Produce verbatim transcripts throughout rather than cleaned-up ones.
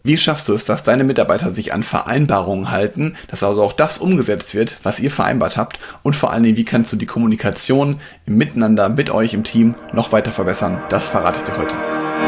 Wie schaffst du es, dass deine Mitarbeiter sich an Vereinbarungen halten, dass also auch das umgesetzt wird, was ihr vereinbart habt? Und vor allen Dingen, wie kannst du die Kommunikation im Miteinander mit euch im Team noch weiter verbessern? Das verrate ich dir heute.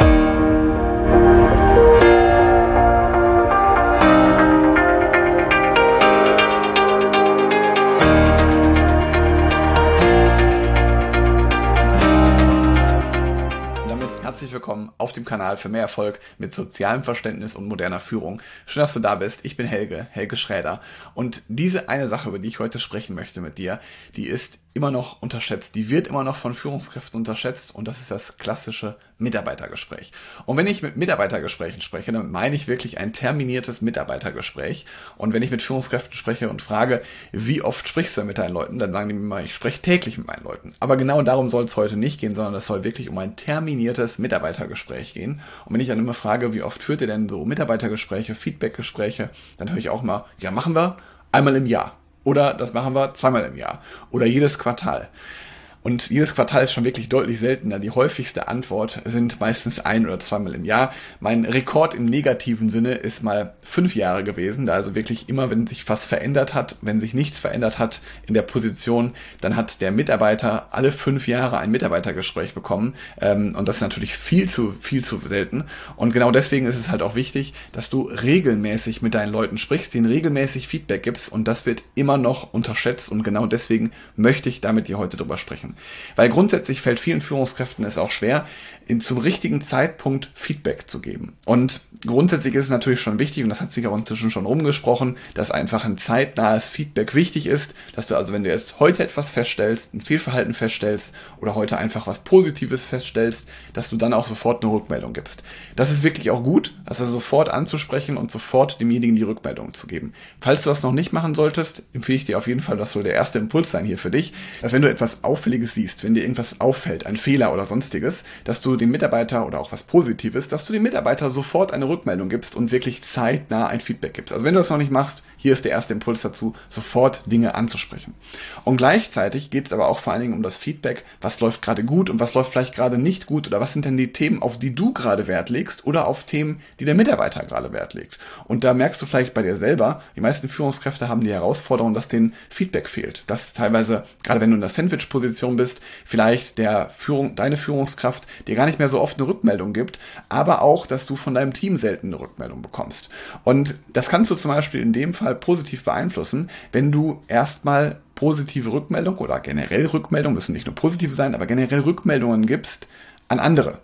Herzlich willkommen auf dem Kanal für mehr Erfolg mit sozialem Verständnis und moderner Führung. Schön, dass du da bist. Ich bin Helge, Helge Schräder. Und diese eine Sache, über die ich heute sprechen möchte mit dir, die ist immer noch unterschätzt. Die wird immer noch von Führungskräften unterschätzt und das ist das klassische Mitarbeitergespräch. Und wenn ich mit Mitarbeitergesprächen spreche, dann meine ich wirklich ein terminiertes Mitarbeitergespräch. Und wenn ich mit Führungskräften spreche und frage, wie oft sprichst du mit deinen Leuten, dann sagen die mir immer, ich spreche täglich mit meinen Leuten. Aber genau darum soll es heute nicht gehen, sondern es soll wirklich um ein terminiertes Mitarbeitergespräch gehen. Und wenn ich dann immer frage, wie oft führt ihr denn so Mitarbeitergespräche, Feedbackgespräche, dann höre ich auch mal, ja, machen wir einmal im Jahr. Oder das machen wir zweimal im Jahr. Oder jedes Quartal. Und jedes Quartal ist schon wirklich deutlich seltener. Die häufigste Antwort sind meistens ein- oder zweimal im Jahr. Mein Rekord im negativen Sinne ist mal fünf Jahre gewesen. Da also wirklich immer, wenn sich was verändert hat, wenn sich nichts verändert hat in der Position, dann hat der Mitarbeiter alle fünf Jahre ein Mitarbeitergespräch bekommen. Und das ist natürlich viel zu, viel zu selten. Und genau deswegen ist es halt auch wichtig, dass du regelmäßig mit deinen Leuten sprichst, denen regelmäßig Feedback gibst. Und das wird immer noch unterschätzt. Und genau deswegen möchte ich da mit dir heute drüber sprechen. Weil grundsätzlich fällt vielen Führungskräften es auch schwer, in, zum richtigen Zeitpunkt Feedback zu geben. Und grundsätzlich ist es natürlich schon wichtig, und das hat sich auch inzwischen schon rumgesprochen, dass einfach ein zeitnahes Feedback wichtig ist, dass du also, wenn du jetzt heute etwas feststellst, ein Fehlverhalten feststellst oder heute einfach was Positives feststellst, dass du dann auch sofort eine Rückmeldung gibst. Das ist wirklich auch gut, das also sofort anzusprechen und sofort demjenigen die Rückmeldung zu geben. Falls du das noch nicht machen solltest, empfehle ich dir auf jeden Fall, das soll der erste Impuls sein hier für dich, dass wenn du etwas Auffälliges siehst, wenn dir irgendwas auffällt, ein Fehler oder sonstiges, dass du dem Mitarbeiter oder auch was Positives, dass du dem Mitarbeiter sofort eine Rückmeldung gibst und wirklich zeitnah ein Feedback gibst. Also wenn du das noch nicht machst, hier ist der erste Impuls dazu, sofort Dinge anzusprechen. Und gleichzeitig geht es aber auch vor allen Dingen um das Feedback, was läuft gerade gut und was läuft vielleicht gerade nicht gut oder was sind denn die Themen, auf die du gerade Wert legst oder auf Themen, die der Mitarbeiter gerade Wert legt. Und da merkst du vielleicht bei dir selber, die meisten Führungskräfte haben die Herausforderung, dass denen Feedback fehlt. Dass teilweise, gerade wenn du in der Sandwich-Position bist, vielleicht der Führung, deine Führungskraft dir gar nicht mehr so oft eine Rückmeldung gibt, aber auch, dass du von deinem Team selten eine Rückmeldung bekommst. Und das kannst du zum Beispiel in dem Fall positiv beeinflussen, wenn du erstmal positive Rückmeldung oder generell Rückmeldung, müssen nicht nur positive sein, aber generell Rückmeldungen gibst an andere.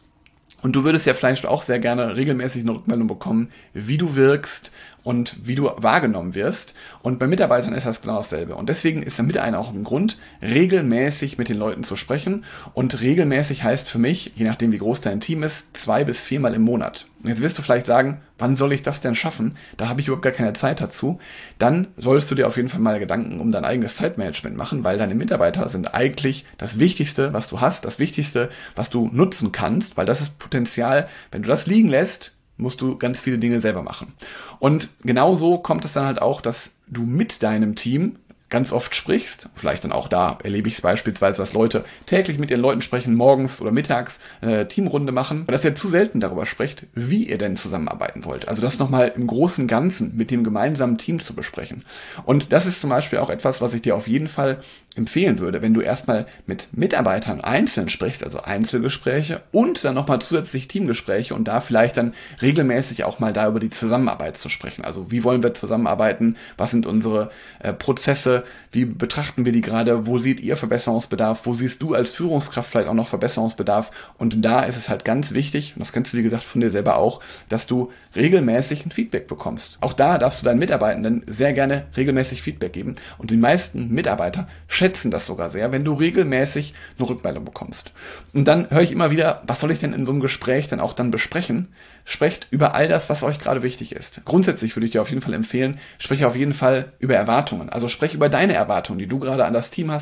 Und du würdest ja vielleicht auch sehr gerne regelmäßig eine Rückmeldung bekommen, wie du wirkst und wie du wahrgenommen wirst. Und bei Mitarbeitern ist das genau dasselbe. Und deswegen ist damit einer auch ein Grund, regelmäßig mit den Leuten zu sprechen. Und regelmäßig heißt für mich, je nachdem wie groß dein Team ist, zwei bis viermal im Monat. Und jetzt wirst du vielleicht sagen, wann soll ich das denn schaffen? Da habe ich überhaupt gar keine Zeit dazu. Dann solltest du dir auf jeden Fall mal Gedanken um dein eigenes Zeitmanagement machen, weil deine Mitarbeiter sind eigentlich das Wichtigste, was du hast, das Wichtigste, was du nutzen kannst, weil das ist Potenzial, wenn du das liegen lässt, musst du ganz viele Dinge selber machen. Und genauso kommt es dann halt auch, dass du mit deinem Team ganz oft sprichst, vielleicht dann auch da erlebe ich es beispielsweise, dass Leute täglich mit ihren Leuten sprechen, morgens oder mittags eine Teamrunde machen, und dass ihr zu selten darüber sprecht, wie ihr denn zusammenarbeiten wollt. Also das nochmal im großen Ganzen mit dem gemeinsamen Team zu besprechen. Und das ist zum Beispiel auch etwas, was ich dir auf jeden Fall empfehlen würde, wenn du erstmal mit Mitarbeitern einzeln sprichst, also Einzelgespräche und dann nochmal zusätzlich Teamgespräche und da vielleicht dann regelmäßig auch mal da über die Zusammenarbeit zu sprechen. Also wie wollen wir zusammenarbeiten? Was sind unsere äh, Prozesse? Wie betrachten wir die gerade? Wo seht ihr Verbesserungsbedarf? Wo siehst du als Führungskraft vielleicht auch noch Verbesserungsbedarf? Und da ist es halt ganz wichtig, und das kennst du wie gesagt von dir selber auch, dass du regelmäßig ein Feedback bekommst. Auch da darfst du deinen Mitarbeitenden sehr gerne regelmäßig Feedback geben und die meisten Mitarbeiter schätzen das sogar sehr, wenn du regelmäßig eine Rückmeldung bekommst. Und dann höre ich immer wieder, was soll ich denn in so einem Gespräch dann auch dann besprechen? Sprecht über all das, was euch gerade wichtig ist. Grundsätzlich würde ich dir auf jeden Fall empfehlen, spreche auf jeden Fall über Erwartungen. Also spreche über deine Erwartungen, die du gerade an das Team hast,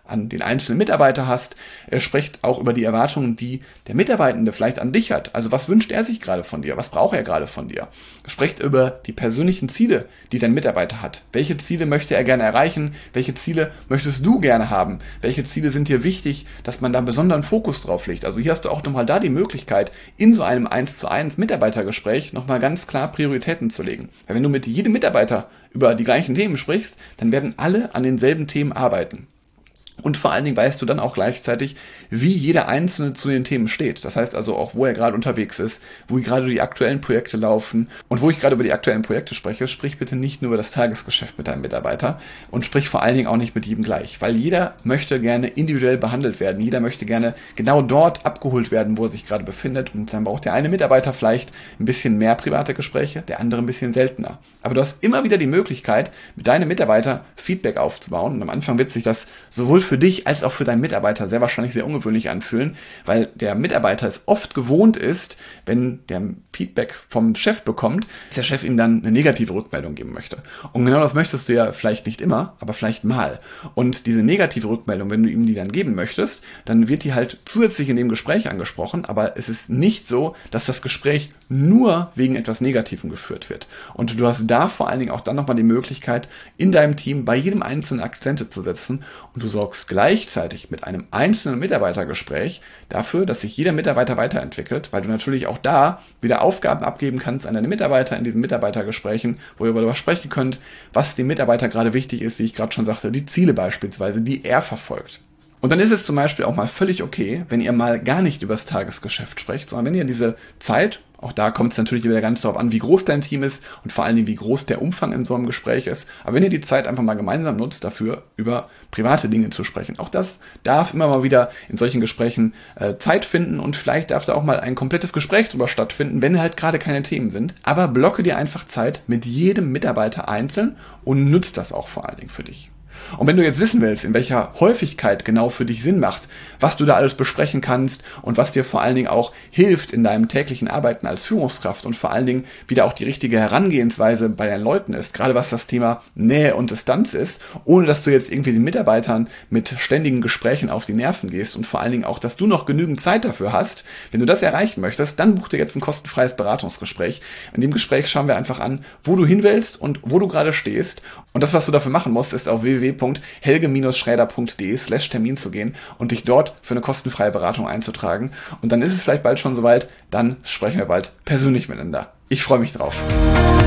an den einzelnen Mitarbeiter hast. Er spricht auch über die Erwartungen, die der Mitarbeitende vielleicht an dich hat. Also was wünscht er sich gerade von dir? Was braucht er gerade von dir? Er spricht über die persönlichen Ziele, die dein Mitarbeiter hat. Welche Ziele möchte er gerne erreichen? Welche Ziele möchtest du gerne haben? Welche Ziele sind dir wichtig, dass man da einen besonderen Fokus drauf legt? Also hier hast du auch nochmal da die Möglichkeit, in so einem eins zu eins Mitarbeitergespräch nochmal ganz klar Prioritäten zu legen. Weil wenn du mit jedem Mitarbeiter über die gleichen Themen sprichst, dann werden alle an denselben Themen arbeiten. Und vor allen Dingen weißt du dann auch gleichzeitig, wie jeder Einzelne zu den Themen steht. Das heißt also auch, wo er gerade unterwegs ist, wo gerade die aktuellen Projekte laufen. Und wo ich gerade über die aktuellen Projekte spreche, sprich bitte nicht nur über das Tagesgeschäft mit deinem Mitarbeiter und sprich vor allen Dingen auch nicht mit jedem gleich. Weil jeder möchte gerne individuell behandelt werden. Jeder möchte gerne genau dort abgeholt werden, wo er sich gerade befindet. Und dann braucht der eine Mitarbeiter vielleicht ein bisschen mehr private Gespräche, der andere ein bisschen seltener. Aber du hast immer wieder die Möglichkeit, mit deinem Mitarbeiter Feedback aufzubauen. Und am Anfang wird sich das sowohl für dich als auch für deinen Mitarbeiter sehr wahrscheinlich sehr ungewöhnlich anfühlen, weil der Mitarbeiter es oft gewohnt ist, wenn der Feedback vom Chef bekommt, dass der Chef ihm dann eine negative Rückmeldung geben möchte. Und genau das möchtest du ja vielleicht nicht immer, aber vielleicht mal. Und diese negative Rückmeldung, wenn du ihm die dann geben möchtest, dann wird die halt zusätzlich in dem Gespräch angesprochen, aber es ist nicht so, dass das Gespräch nur wegen etwas Negativem geführt wird. Und du hast da vor allen Dingen auch dann nochmal die Möglichkeit, in deinem Team bei jedem einzelnen Akzente zu setzen und du sorgst gleichzeitig mit einem einzelnen Mitarbeitergespräch dafür, dass sich jeder Mitarbeiter weiterentwickelt, weil du natürlich auch da wieder Aufgaben abgeben kannst an deine Mitarbeiter in diesen Mitarbeitergesprächen, wo ihr darüber sprechen könnt, was dem Mitarbeiter gerade wichtig ist, wie ich gerade schon sagte, die Ziele beispielsweise, die er verfolgt. Und dann ist es zum Beispiel auch mal völlig okay, wenn ihr mal gar nicht über das Tagesgeschäft sprecht, sondern wenn ihr diese Zeit, auch da kommt es natürlich wieder ganz darauf an, wie groß dein Team ist und vor allen Dingen, wie groß der Umfang in so einem Gespräch ist. Aber wenn ihr die Zeit einfach mal gemeinsam nutzt, dafür über private Dinge zu sprechen. Auch das darf immer mal wieder in solchen Gesprächen äh, Zeit finden und vielleicht darf da auch mal ein komplettes Gespräch drüber stattfinden, wenn halt gerade keine Themen sind. Aber blocke dir einfach Zeit mit jedem Mitarbeiter einzeln und nutzt das auch vor allen Dingen für dich. Und wenn du jetzt wissen willst, in welcher Häufigkeit genau für dich Sinn macht, was du da alles besprechen kannst und was dir vor allen Dingen auch hilft in deinem täglichen Arbeiten als Führungskraft und vor allen Dingen wieder auch die richtige Herangehensweise bei deinen Leuten ist, gerade was das Thema Nähe und Distanz ist, ohne dass du jetzt irgendwie den Mitarbeitern mit ständigen Gesprächen auf die Nerven gehst und vor allen Dingen auch, dass du noch genügend Zeit dafür hast. Wenn du das erreichen möchtest, dann buch dir jetzt ein kostenfreies Beratungsgespräch. In dem Gespräch schauen wir einfach an, wo du hin willst und wo du gerade stehst. Und das, was du dafür machen musst, ist auf w w w punkt helge schräder punkt de slash Termin zu gehen und dich dort für eine kostenfreie Beratung einzutragen. Und dann ist es vielleicht bald schon soweit, dann sprechen wir bald persönlich miteinander. Ich freue mich drauf.